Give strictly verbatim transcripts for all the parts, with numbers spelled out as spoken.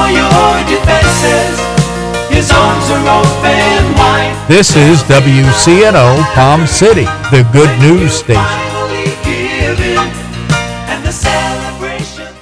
for your defenses. His arms are open wide. This is W C N O Palm City, the good news station. Finally given, and the celebrations.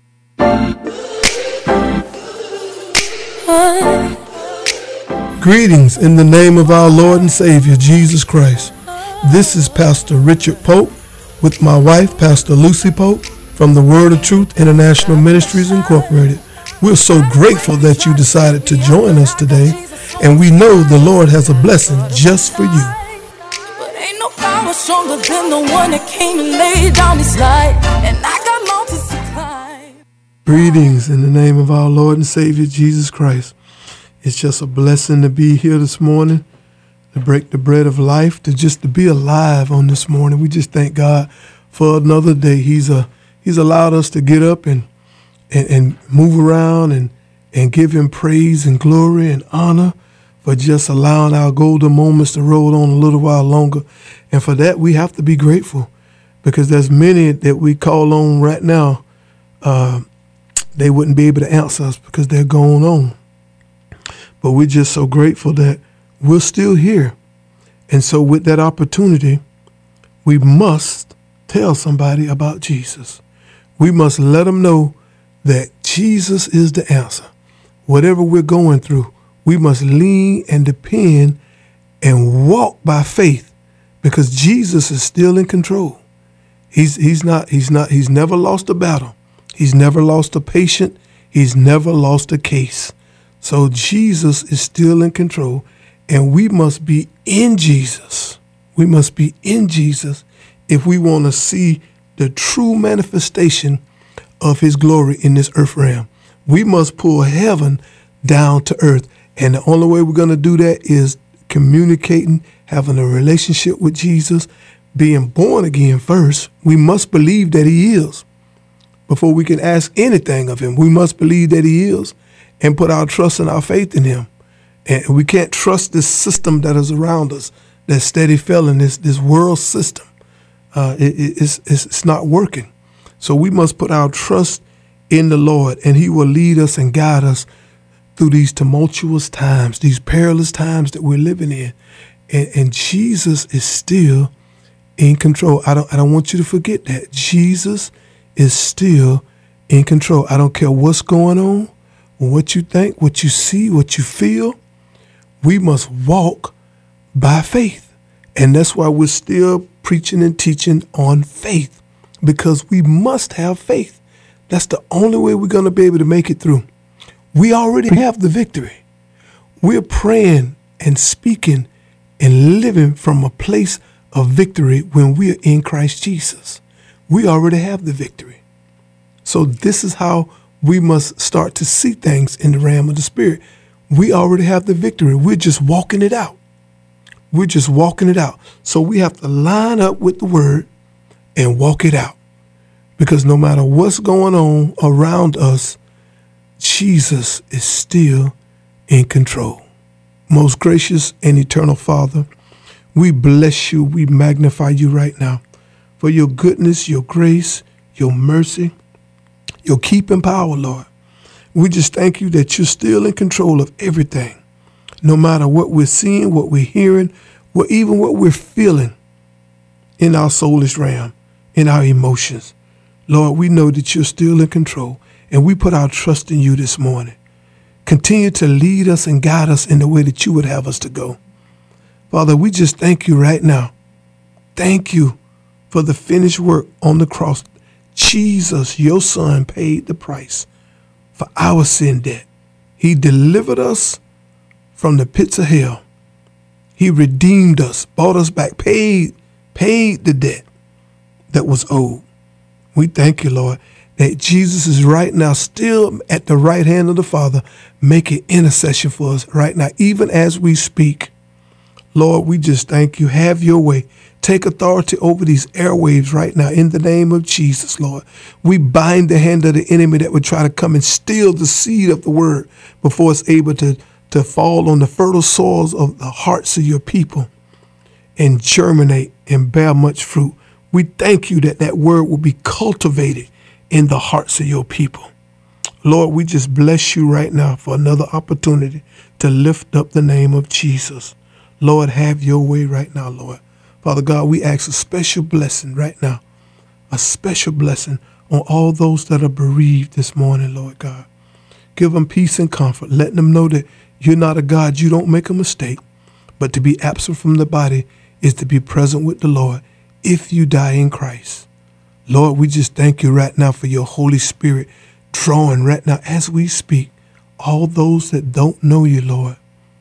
Greetings in the name of our Lord and Savior, Jesus Christ. This is Pastor Richard Pope with my wife, Pastor Lucy Pope, from the Word of Truth International Ministries Incorporated. We're so grateful that you decided to join us today, and we know the Lord has a blessing just for you. But ain't no power stronger than the one that came and laid down his life, and I got mountains to climb. Greetings in the name of our Lord and Savior, Jesus Christ. It's just a blessing to be here this morning, to break the bread of life, to just to be alive on this morning. We just thank God for another day. He's a He's allowed us to get up and and, and move around and, and give him praise and glory and honor for just allowing our golden moments to roll on a little while longer. And for that, we have to be grateful, because there's many that we call on right now. Uh, they wouldn't be able to answer us because they're going on. But we're just so grateful that we're still here. And so with that opportunity, we must tell somebody about Jesus. We must let them know that Jesus is the answer. Whatever we're going through, we must lean and depend and walk by faith, because Jesus is still in control. He's he's not he's not he's never lost a battle. He's never lost a patient. He's never lost a case. So Jesus is still in control, and we must be in Jesus. We must be in Jesus if we want to see the true manifestation of his glory in this earth realm. We must pull heaven down to earth. And the only way we're going to do that is communicating, having a relationship with Jesus, being born again first. We must believe that he is before we can ask anything of him. We must believe that he is and put our trust and our faith in him. And we can't trust this system that is around us, that steady failing, this, this world system. Uh, it, it's, it's, it's not working. So we must put our trust in the Lord, and he will lead us and guide us through these tumultuous times, these perilous times that we're living in. And, and Jesus is still in control. I don't, I don't want you to forget that. Jesus is still in control. I don't care what's going on, what you think, what you see, what you feel. We must walk by faith. And that's why we're still preaching and teaching on faith, because we must have faith. That's the only way we're going to be able to make it through. We already have the victory. We're praying and speaking and living from a place of victory when we're in Christ Jesus. We already have the victory. So this is how we must start to see things in the realm of the spirit. We already have the victory. We're just walking it out. We're just walking it out. So we have to line up with the word and walk it out. Because no matter what's going on around us, Jesus is still in control. Most gracious and eternal Father, we bless you, we magnify you right now for your goodness, your grace, your mercy, your keeping power, Lord. We just thank you that you're still in control of everything. No matter what we're seeing, what we're hearing, or even what we're feeling in our soulish realm, in our emotions. Lord, we know that you're still in control, and we put our trust in you this morning. Continue to lead us and guide us in the way that you would have us to go. Father, we just thank you right now. Thank you for the finished work on the cross. Jesus, your son, paid the price for our sin debt. He delivered us from the pits of hell. He redeemed us, bought us back, paid, paid the debt that was owed. We thank you, Lord, that Jesus is right now still at the right hand of the Father, making intercession for us right now, even as we speak. Lord, we just thank you. Have your way. Take authority over these airwaves right now in the name of Jesus, Lord. We bind the hand of the enemy that would try to come and steal the seed of the word before it's able to, to fall on the fertile soils of the hearts of your people and germinate and bear much fruit. We thank you that that word will be cultivated in the hearts of your people. Lord, we just bless you right now for another opportunity to lift up the name of Jesus. Lord, have your way right now, Lord. Father God, we ask a special blessing right now, a special blessing on all those that are bereaved this morning, Lord God. Give them peace and comfort. Let them know that you're not a God, you don't make a mistake, but to be absent from the body is to be present with the Lord if you die in Christ. Lord, we just thank you right now for your Holy Spirit drawing right now as we speak all those that don't know you, Lord.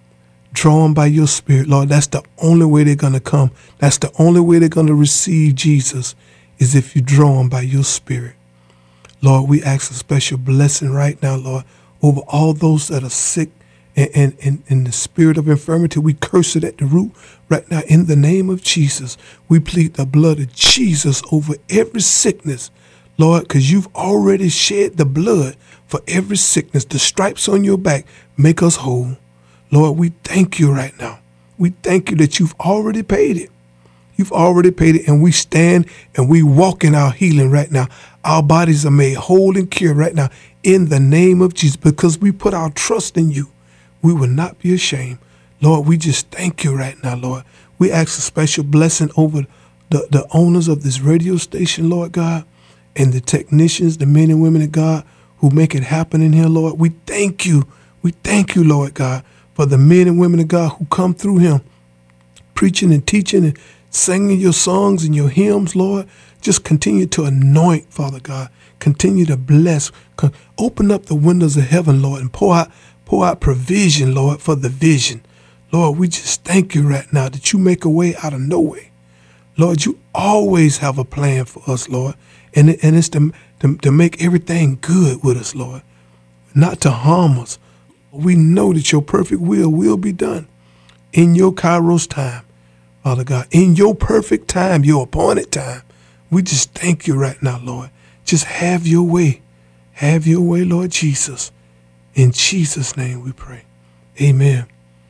Draw them by your Spirit, Lord. That's the only way they're going to come. That's the only way they're going to receive Jesus is if you draw them by your Spirit. Lord, we ask a special blessing right now, Lord, over all those that are sick and in and, and the spirit of infirmity. We curse it at the root right now in the name of Jesus. We plead the blood of Jesus over every sickness, Lord, because you've already shed the blood for every sickness. The stripes on your back make us whole. Lord, we thank you right now. We thank you that you've already paid it. You've already paid it, and we stand and we walk in our healing right now. Our bodies are made whole and cured right now in the name of Jesus because we put our trust in you. We will not be ashamed. Lord, we just thank you right now, Lord. We ask a special blessing over the, the owners of this radio station, Lord God, and the technicians, the men and women of God who make it happen in here, Lord. We thank you. We thank you, Lord God, for the men and women of God who come through him, preaching and teaching and singing your songs and your hymns, Lord. Just continue to anoint, Father God. Continue to bless. Open up the windows of heaven, Lord, and pour out, pour out provision, Lord, for the vision. Lord, we just thank you right now that you make a way out of no way. Lord, you always have a plan for us, Lord, and, it, and it's to, to, to make everything good with us, Lord, not to harm us. We know that your perfect will will be done in your Kairos time, Father God, in your perfect time, your appointed time. We just thank you right now, Lord. Just have your way. Have your way, Lord Jesus. In Jesus' name we pray. Amen.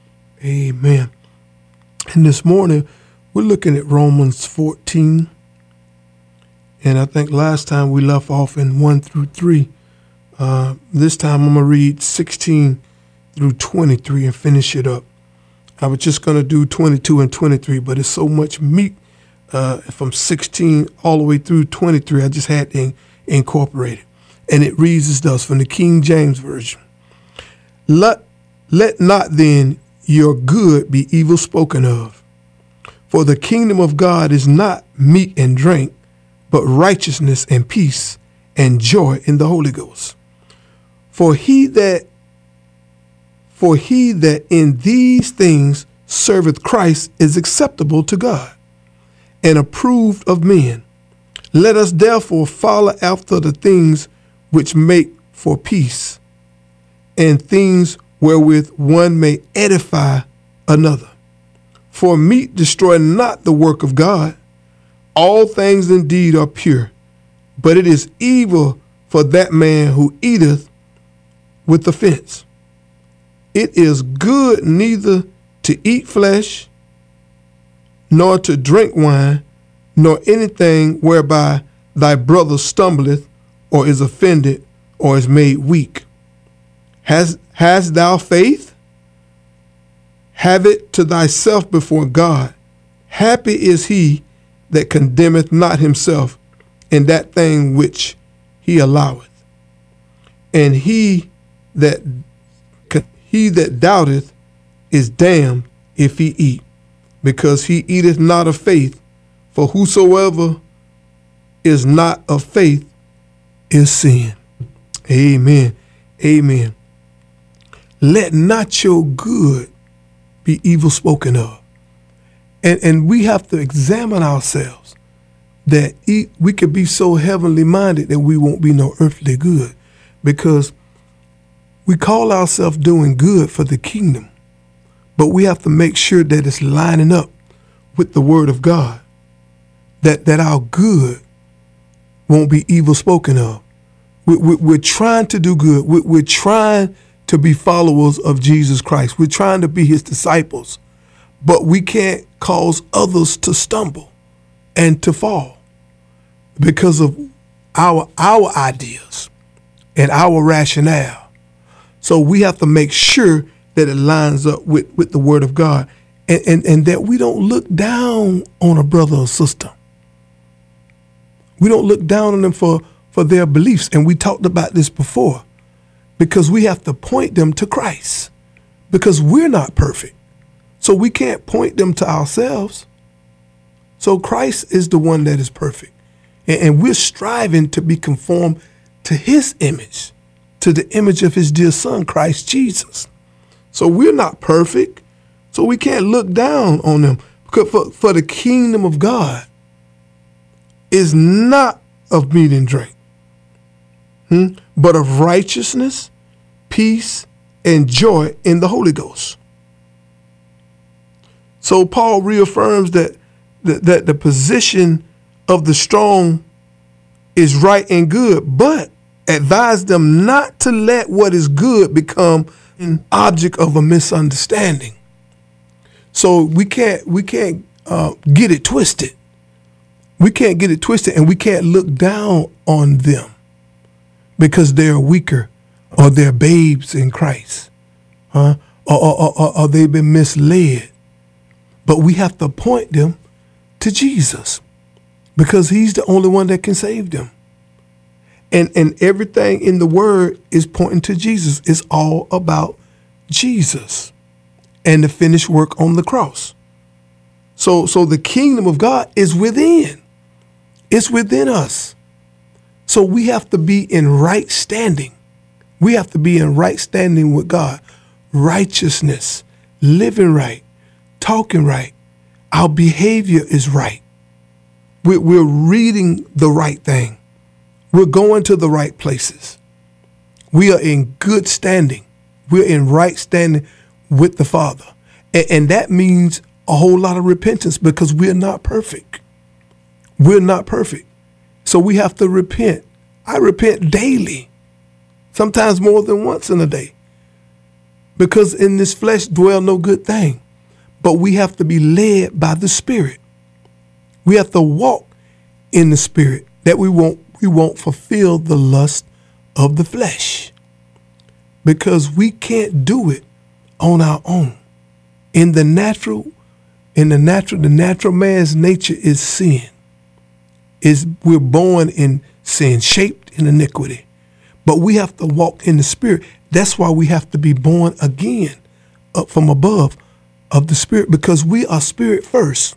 Amen. And this morning, we're looking at Romans fourteen. And I think last time we left off in one through three. Uh, this time I'm going to read sixteen through twenty-three and finish it up. I was just going to do twenty-two and twenty-three, but it's so much meat uh, from sixteen all the way through twenty-three. I just had to in- incorporate it. And it reads as thus from the King James Version. Let, let not then your good be evil spoken of. For the kingdom of God is not meat and drink, but righteousness and peace and joy in the Holy Ghost. For he that For he that in these things serveth Christ is acceptable to God and approved of men. Let us therefore follow after the things which make for peace and things wherewith one may edify another. For meat destroy not the work of God. All things indeed are pure, but it is evil for that man who eateth with offense. It is good neither to eat flesh, nor to drink wine, nor anything whereby thy brother stumbleth, or is offended, or is made weak. Has, hast thou faith? Have it to thyself before God. Happy is he that condemneth not himself in that thing which he alloweth. And he that he that doubteth is damned if he eat, because he eateth not of faith. For whosoever is not of faith is sin. Amen. Amen. Let not your good be evil spoken of. And, and we have to examine ourselves that we could be so heavenly minded that we won't be no earthly good, because we call ourselves doing good for the kingdom, but we have to make sure that it's lining up with the word of God, that, that our good won't be evil spoken of. We, we, we're trying to do good. We, we're trying to be followers of Jesus Christ. We're trying to be his disciples, but we can't cause others to stumble and to fall because of our our ideas, and our rationale. So we have to make sure that it lines up with, with the word of God, and, and, and that we don't look down on a brother or sister. We don't look down on them for, for their beliefs. And we talked about this before, because we have to point them to Christ, because we're not perfect. So we can't point them to ourselves. So Christ is the one that is perfect. And, and we're striving to be conformed to his image, to the image of his dear son, Christ Jesus. So we're not perfect. So we can't look down on them. Because for, for the kingdom of God is not of meat and drink, hmm, but of righteousness, peace, and joy in the Holy Ghost. So Paul reaffirms that, that, that the position of the strong is right and good, but advise them not to let what is good become an object of a misunderstanding. So we can't we can't uh, get it twisted. We can't get it twisted, and we can't look down on them because they're weaker or they're babes in Christ, huh? Or, or, or, or they've been misled. But we have to point them to Jesus, because he's the only one that can save them. And and everything in the word is pointing to Jesus. It's all about Jesus and the finished work on the cross. So so the kingdom of God is within. It's within us. So we have to be in right standing. We have to be in right standing with God. Righteousness, living right, talking right. Our behavior is right. We're, we're reading the right thing. We're going to the right places. We are in good standing. We're in right standing with the Father. And, and that means a whole lot of repentance, because we're not perfect. We're not perfect. So we have to repent. I repent daily, sometimes more than once in a day, because in this flesh dwell no good thing. But we have to be led by the Spirit. We have to walk in the Spirit, that we won't we won't fulfill the lust of the flesh, because we can't do it on our own. In the natural, in the natural, the natural man's nature is sin. Is we're born in sin, shaped in iniquity. But we have to walk in the Spirit. That's why we have to be born again, up from above, of the Spirit, because we are spirit first.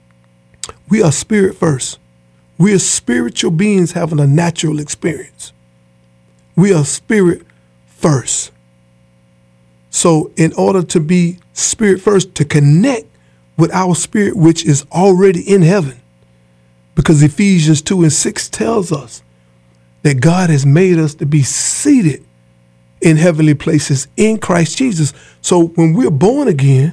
We are spirit first. We are spiritual beings having a natural experience. We are spirit first. So in order to be spirit first, to connect with our spirit, which is already in heaven, because Ephesians two and six tells us that God has made us to be seated in heavenly places in Christ Jesus. So when we're born again,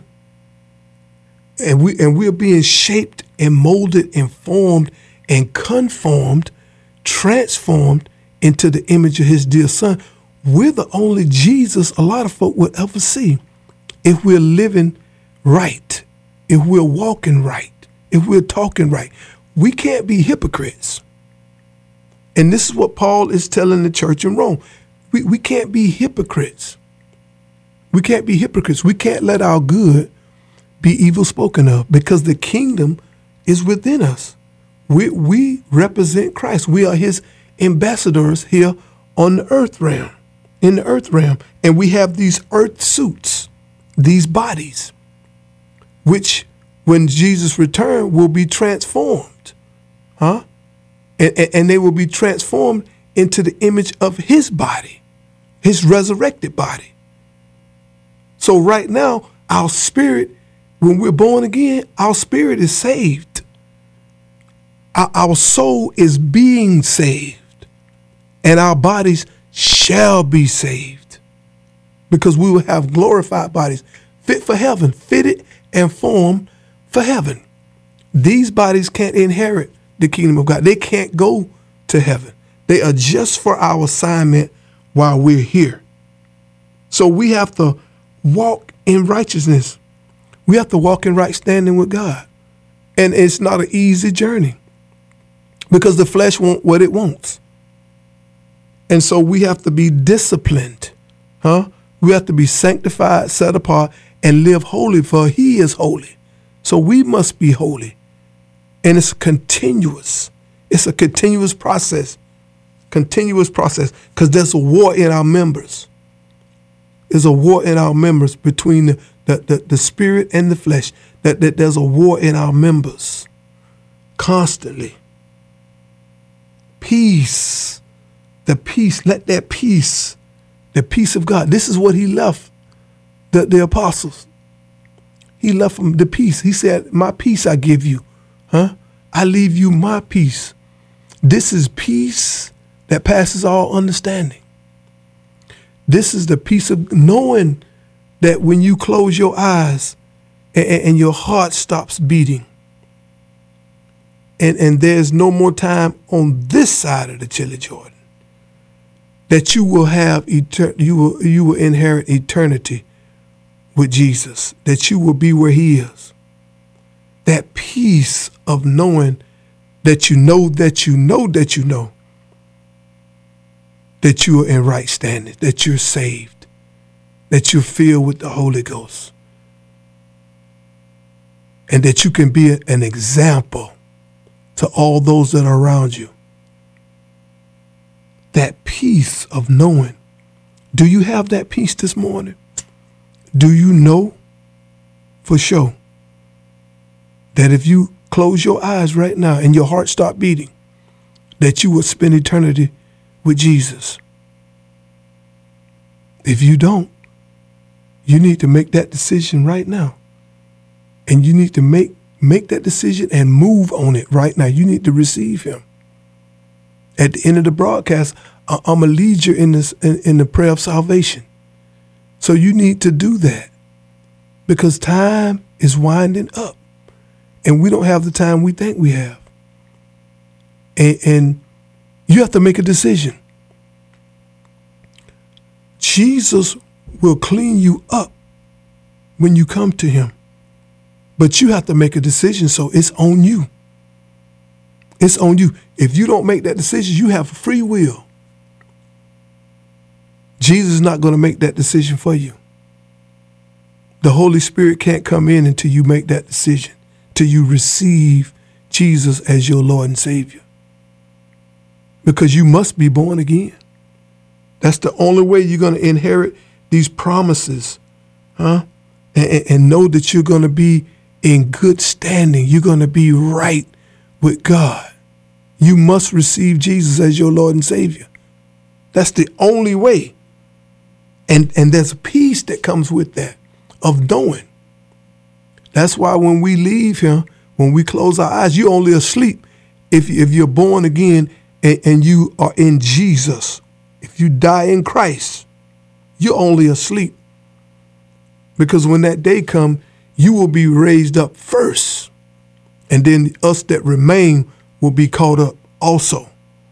and we and we're being shaped and molded and formed and conformed, transformed into the image of his dear son, we're the only Jesus a lot of folk will ever see if we're living right, if we're walking right, if we're talking right. We can't be hypocrites. And this is what Paul is telling the church in Rome. We, we can't be hypocrites. We can't be hypocrites. We can't let our good be evil spoken of, because the kingdom is within us. We, we represent Christ. We are his ambassadors here on the earth realm, in the earth realm. And we have these earth suits, these bodies, which when Jesus returns will be transformed. Huh? And, and, and they will be transformed into the image of his body, his resurrected body. So right now, our spirit, when we're born again, our spirit is saved. Our, our soul is being saved, and our bodies shall be saved, because we will have glorified bodies fit for heaven, fitted and formed for heaven. These bodies can't inherit the kingdom of God. They can't go to heaven. They are just for our assignment while we're here. So we have to walk in righteousness. We have to walk in right standing with God. And it's not an easy journey, because the flesh wants what it wants. And so we have to be disciplined, huh? We have to be sanctified, set apart, and live holy, for he is holy. So we must be holy. And it's continuous. It's a continuous process. Continuous process. Because there's a war in our members. There's a war in our members between the, the, the, the spirit and the flesh. That, that there's a war in our members. Constantly. Peace. The peace. Let that peace. The peace of God. This is what he left the, the apostles. He left them the peace. He said, my peace I give you. Huh? I leave you my peace. This is peace that passes all understanding. This is the peace of knowing that when you close your eyes and, and your heart stops beating, and, and there's no more time on this side of the Chili Jordan, that you will have etern- you will you will inherit eternity with Jesus, that you will be where he is. That peace of knowing that you know that you know that you know that you are in right standing, that you're saved, that you're filled with the Holy Ghost, and that you can be an example to all those that are around you. That peace of knowing. Do you have that peace this morning? Do you know for sure that if you close your eyes right now and your heart start beating, that you will spend eternity with Jesus? If you don't, you need to make that decision right now. And you need to make, make that decision and move on it right now. You need to receive him. At the end of the broadcast, I'm going to lead you in, this, in, in the prayer of salvation. So you need to do that because time is winding up and we don't have the time we think we have. And, and you have to make a decision. Jesus will clean you up when you come to him, but you have to make a decision. So it's on you. It's on you. If you don't make that decision, you have free will. Jesus is not going to make that decision for you. The Holy Spirit can't come in until you make that decision, till you receive Jesus as your Lord and Savior. Because you must be born again. That's the only way you're going to inherit these promises, huh? And, and know that you're going to be in good standing. You're going to be right with God. You must receive Jesus as your Lord and Savior. That's the only way. And, and there's a peace that comes with that of knowing. That's why when we leave here, when we close our eyes, you're only asleep if, if you're born again and, and you are in Jesus. If you die in Christ, you're only asleep. Because when that day comes, you will be raised up first. And then us that remain will be caught up also.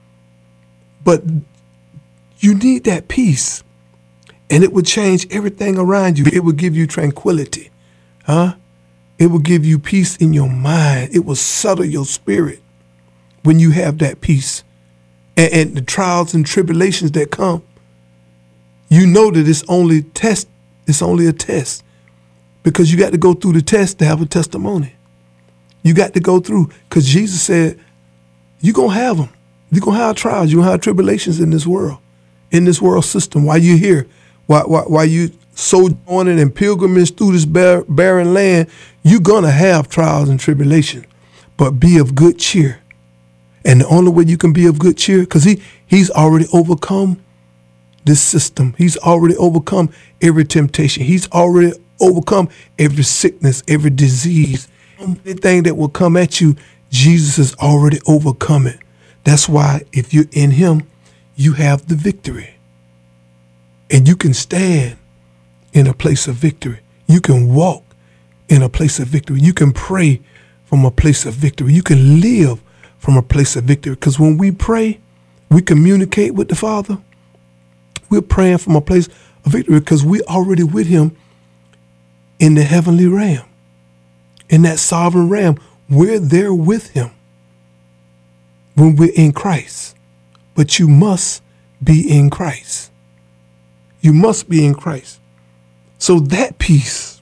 But you need that peace. And it would change everything around you. It would give you tranquility. Huh? It will give you peace in your mind. It will settle your spirit when you have that peace. And, and the trials and tribulations that come, you know that it's only test. It's only a test. Because you got to go through the test to have a testimony. You got to go through. Because Jesus said, you're going to have them. You're going to have trials. You're going to have tribulations in this world. In this world system. While you're here. While, while, while you sojourning and pilgrimage through this bar, barren land, you're going to have trials and tribulations. But be of good cheer. And the only way you can be of good cheer, because he, he's already overcome this system. He's already overcome every temptation. He's already overcome every sickness, every disease. Anything that will come at you, Jesus has already overcome it. That's why if you're in him, you have the victory. And you can stand in a place of victory. You can walk in a place of victory. You can pray from a place of victory. You can live from a place of victory. Because when we pray, we communicate with the Father. We're praying from a place of victory because we're already with him in the heavenly realm. In that sovereign realm, we're there with him when we're in Christ. But you must be in Christ. You must be in Christ. So that peace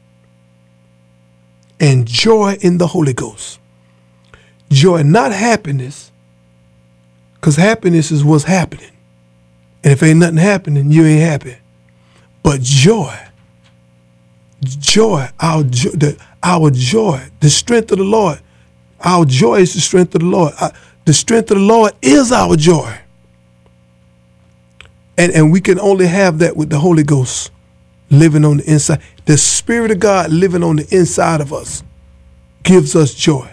and joy in the Holy Ghost. Joy, not happiness, because happiness is what's happening. And if ain't nothing happening, you ain't happy. But joy, joy, our, jo- the, our joy, the strength of the Lord. Our joy is the strength of the Lord. Uh, the strength of the Lord is our joy. And, and we can only have that with the Holy Ghost living on the inside. The Spirit of God living on the inside of us gives us joy.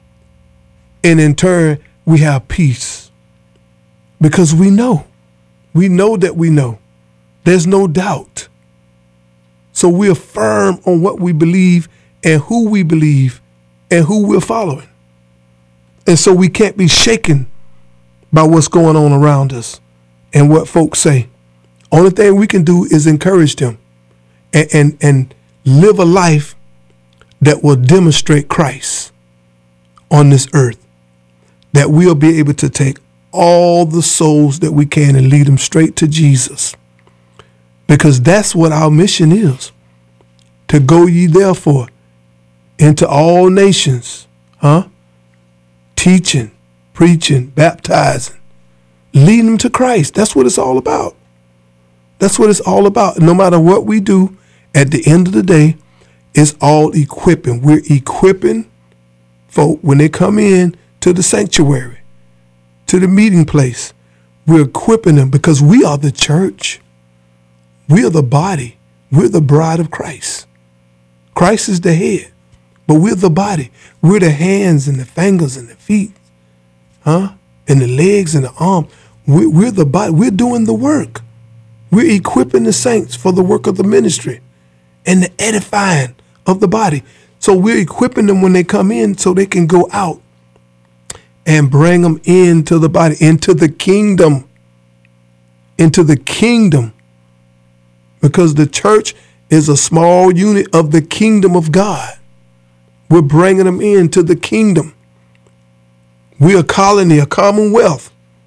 And in turn, we have peace. Because we know. We know that we know. There's no doubt. So we're firm on what we believe and who we believe and who we're following. And so we can't be shaken by what's going on around us and what folks say. Only thing we can do is encourage them and, and, and live a life that will demonstrate Christ on this earth, that we'll be able to take all the souls that we can and lead them straight to Jesus. Because that's what our mission is, to go ye therefore into all nations, huh? Teaching, preaching, baptizing, leading them to Christ. That's what it's all about. That's what it's all about. No matter what we do, at the end of the day, it's all equipping. We're equipping folk when they come in to the sanctuary, to the meeting place. We're equipping them because we are the church. We are the body. We're the bride of Christ. Christ is the head, but we're the body. We're the hands and the fingers and the feet, huh? And the legs and the arm. We're, we're the body. We're doing the work. We're equipping the saints for the work of the ministry and the edifying of the body. So we're equipping them when they come in so they can go out and bring them into the body, into the kingdom, into the kingdom. Because the church is a small unit of the kingdom of God. We're bringing them into the kingdom. We're a colony, a commonwealth,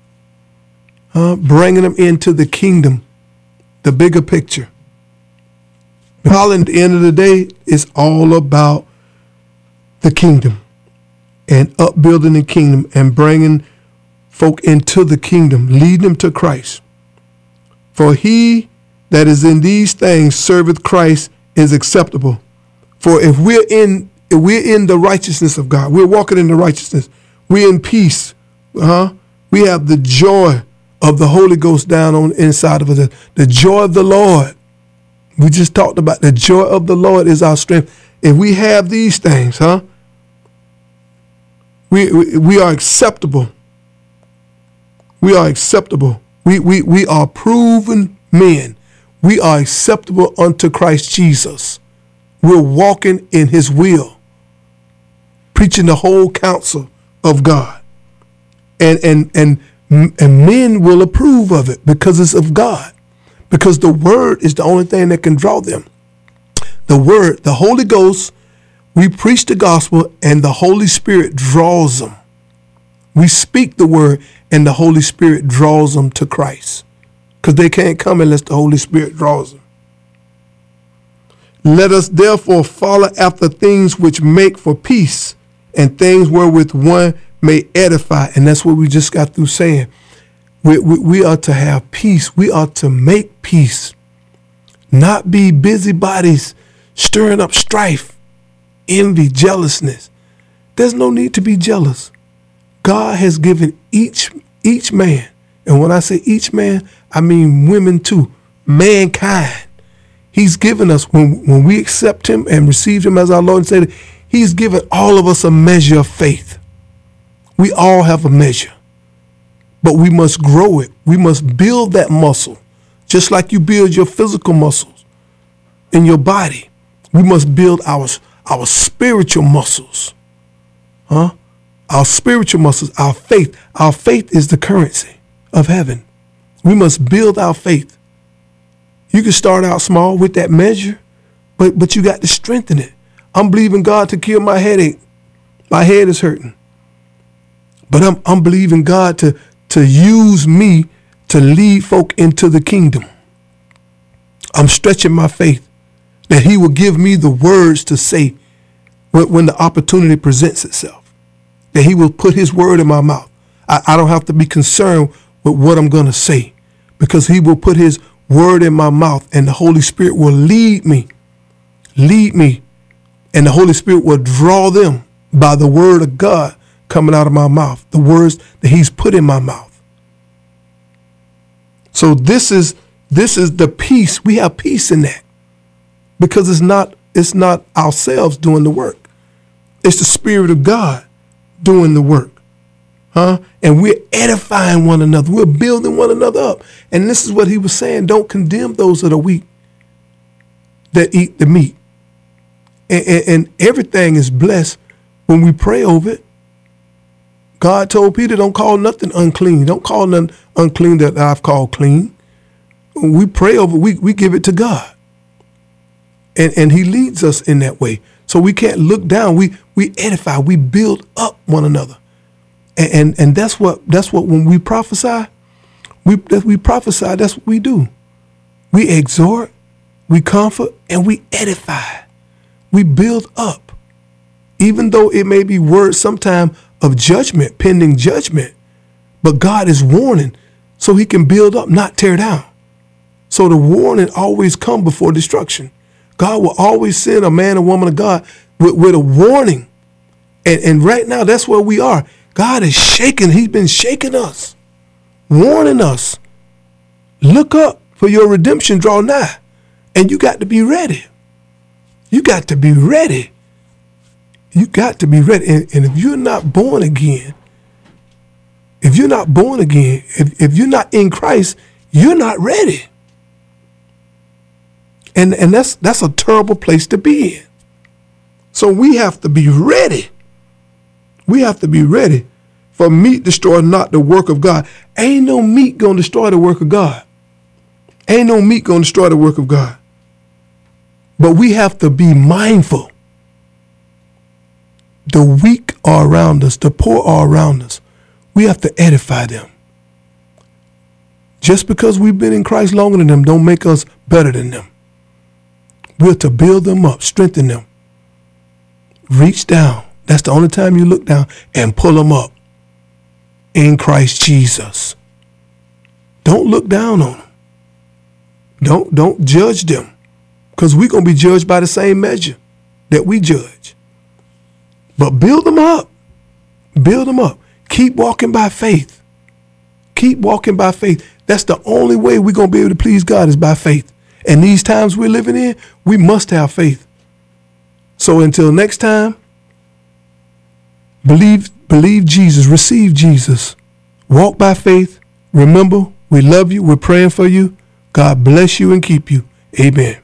uh, bringing them into the kingdom, the bigger picture. At the end of the day, it's all about the kingdom and upbuilding the kingdom and bringing folk into the kingdom, leading them to Christ. For he that is in these things serveth Christ is acceptable. For if we're in if we're in the righteousness of God, we're walking in the righteousness, we're in peace, huh? We have the joy of the Holy Ghost down on the inside of us, the joy of the Lord. We just talked about the joy of the Lord is our strength. If we have these things, huh? We we, we are acceptable. We are acceptable. We, we, we are proven men. We are acceptable unto Christ Jesus. We're walking in his will, preaching the whole counsel of God. And, and, and, and men will approve of it because it's of God. Because the word is the only thing that can draw them. The word, the Holy Ghost, we preach the gospel and the Holy Spirit draws them. We speak the word and the Holy Spirit draws them to Christ. Because they can't come unless the Holy Spirit draws them. Let us therefore follow after things which make for peace and things wherewith one may edify. And that's what we just got through saying. We, we, we are to have peace. We are to make peace. Not be busybodies stirring up strife, envy, jealousness. There's no need to be jealous. God has given each each man, and when I say each man, I mean women too, mankind. He's given us, when, when we accept him and receive him as our Lord and Savior, he's given all of us a measure of faith. We all have a measure. But we must grow it. We must build that muscle, just like you build your physical muscles in your body. We must build our, our spiritual muscles, huh? Our spiritual muscles, our faith. Our faith is the currency of heaven. We must build our faith. You can start out small with that measure, but, but you got to strengthen it. I'm believing God to cure my headache. My head is hurting. But I'm, I'm believing God to, to use me to to lead folk into the kingdom. I'm stretching my faith that he will give me the words to say when, when the opportunity presents itself, that he will put his word in my mouth. I, I don't have to be concerned with what I'm going to say, because he will put his word in my mouth, and the Holy Spirit will lead me, lead me, and the Holy Spirit will draw them by the word of God coming out of my mouth, the words that he's put in my mouth. So this is this is the peace. We have peace in that, because it's not it's not ourselves doing the work. It's the Spirit of God doing the work. Huh? And we're edifying one another. We're building one another up. And this is what he was saying. Don't condemn those that are weak that eat the meat. And, and, and everything is blessed when we pray over it. God told Peter, don't call nothing unclean. Don't call nothing unclean that I've called clean. When we pray over it, we, we give it to God. And, and he leads us in that way. So we can't look down. We, we edify. We build up one another. And, and and that's what that's what when we prophesy, we we prophesy. That's what we do. We exhort, we comfort, and we edify. We build up, even though it may be words sometimes of judgment, pending judgment. But God is warning, so He can build up, not tear down. So the warning always comes before destruction. God will always send a man or woman of God with, with a warning, and and right now that's where we are. God is shaking. He's been shaking us, warning us. Look up, for your redemption draw nigh. And you got to be ready. You got to be ready. You got to be ready. And, and if you're not born again, if you're not born again, if, if you're not in Christ, you're not ready. And, and that's that's a terrible place to be in. So we have to be ready. We have to be ready, for meat destroy not the work of God. Ain't no meat going to destroy the work of God. Ain't no meat going to destroy the work of God. But we have to be mindful. The weak are around us. The poor are around us. We have to edify them. Just because we've been in Christ longer than them don't make us better than them. We're to build them up, strengthen them. Reach down. That's the only time you look down, and pull them up in Christ Jesus. Don't look down on them. Don't, don't judge them, because we're going to be judged by the same measure that we judge. But build them up. Build them up. Keep walking by faith. Keep walking by faith. That's the only way we're going to be able to please God, is by faith. And these times we're living in, we must have faith. So until next time, Believe, believe Jesus, receive Jesus, walk by faith. Remember, we love you. We're praying for you. God bless you and keep you. Amen.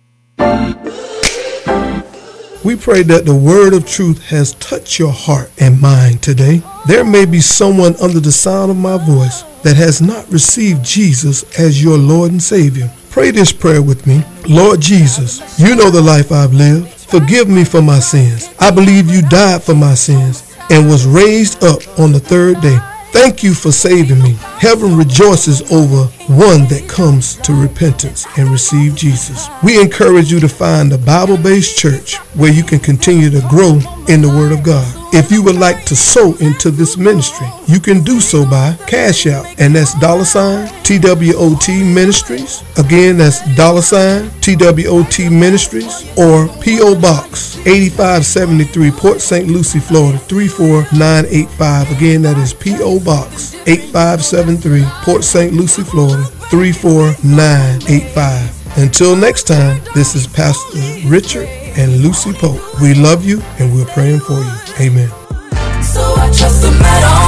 We pray that the word of truth has touched your heart and mind today. There may be someone under the sound of my voice that has not received Jesus as your Lord and Savior. Pray this prayer with me. Lord Jesus, you know the life I've lived. Forgive me for my sins. I believe you died for my sins and was raised up on the third day. Thank you for saving me. Heaven rejoices over one that comes to repentance and receive Jesus. We encourage you to find a Bible-based church where you can continue to grow in the Word of God. If you would like to sow into this ministry, you can do so by Cash App, and that's dollar sign T W O T Ministries. Again, that's dollar sign T W O T Ministries, or P O Box eighty-five seventy-three, Port Saint Lucie, Florida three four nine eight five. Again, that is P O Box eighty-five seventy-three, Port Saint Lucie, Florida three four nine eight five. Until next time, this is Pastor Richard and Lucy Pope. We love you and we're praying for you. Amen. So I trust him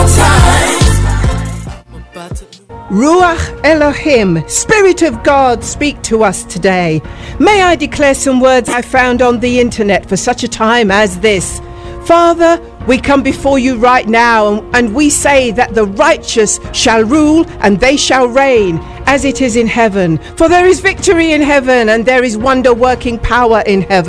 at all times. Ruach Elohim, Spirit of God, speak to us today. May I declare some words I found on the internet for such a time as this. Father, we come before you right now, and we say that the righteous shall rule and they shall reign as it is in heaven. For there is victory in heaven and there is wonder-working power in heaven.